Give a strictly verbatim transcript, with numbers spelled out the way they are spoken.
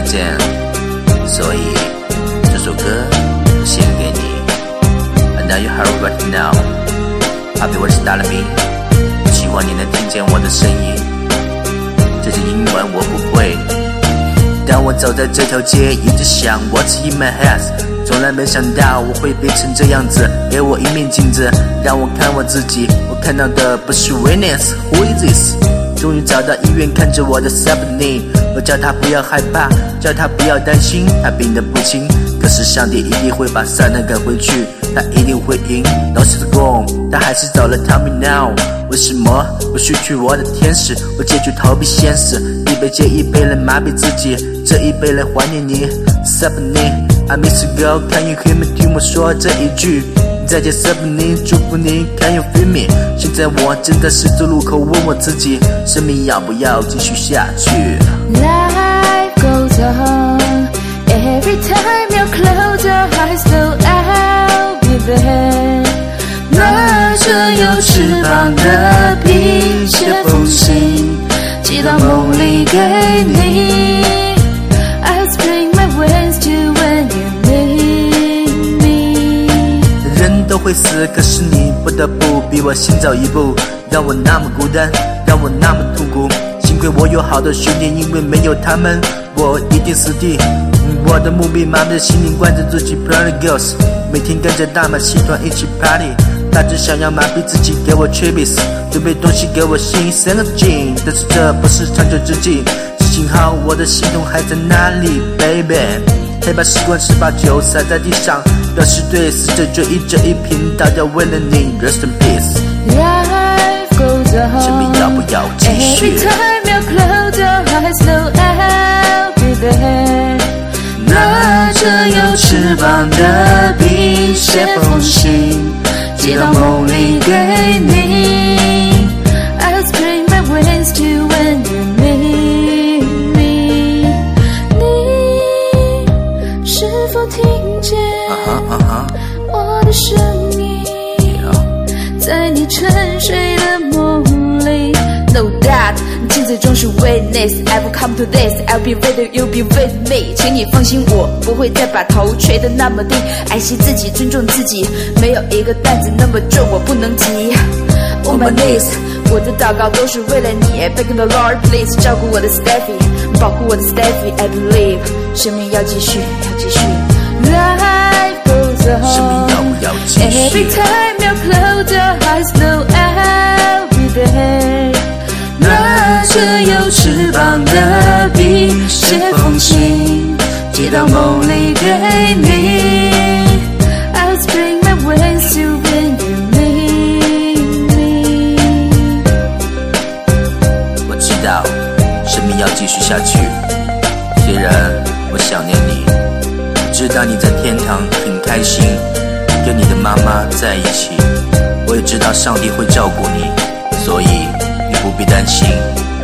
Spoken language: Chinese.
见，所以这首歌献给你。And now you heard right now, Happy Words Darling Me， 希望你能听见我的声音。这些英文我不会，当我走在这条街，一直想 What's in my head， 从来没想到我会变成这样子。给我一面镜子，让我看我自己，我看到的不是 Witness Who is this？ 终于找到医院，看着我的 Stephanie， 我叫他不要害怕，叫他不要担心，他病得不轻，可是上帝一定会把撒旦赶回去，他一定会赢。No shit wrong， 他还是走了 Tell me now， 为什么我失去我的天使？我结局逃避现实，一杯接一杯来麻痹自己，这一杯来怀念你 Stephanie I miss you girl， Can you hear me？ 听我说这一句，再见 Stephanie， 祝福你 Can you feel me？ 现在我正在十字路口，问我自己，生命要不要继续下去？ Life goes on Every time you're close your eyes so I'll be there， 拿着有翅膀的笔写封信寄到梦里给你， I'll spring my wings to when you need me。 人都会死，可是你不得不比我先走一步，让我那么孤单，让我那么痛苦。幸亏我有好的兄弟，因为没有他们我一定死地。我的目标麻木的心灵惯着自己 Party Girls， 每天跟着大马戏团一起 Party， 他只想要麻痹自己，给我 Tribis， 准备东西给我新生个劲，但是这不是长久之计。幸好我的心痛还在哪里 Baby， 可以把习惯十八九洒在地上，表示对，死者就一这一瓶倒掉，为了你 Rest in peace。 Life goes on， 生命要不要继续？ Every time you close your eyes no I'll be there， 拿着有翅膀的笔写封信寄到梦里给你， I'll spring my wings to when you need me。 你是否听见我的声音，在你沉睡的梦里 No doubt， 尽最终是 witness， I will come to this， I'll be with you, you'll be with me。 请你放心，我不会再把头垂得那么低，爱惜自己，尊重自己，没有一个担子那么重我不能提。 On my knees， 我的祷告都是为了你， Begging the Lord please， 照顾我的 Steffi， 保护我的 Steffi， I believe 生命要继续，要继续。 Life goes on， 生命要不要继续？ Every time you close your eyes no I'll be there， 拿着有翅膀的笔写封信寄到梦里给你， I'll spring my wings to when you need me。 我知道生命要继续下去，虽然我想念你，知道你在天堂很开心，跟你的妈妈在一起，我也知道上帝会照顾你，所以你不必担心。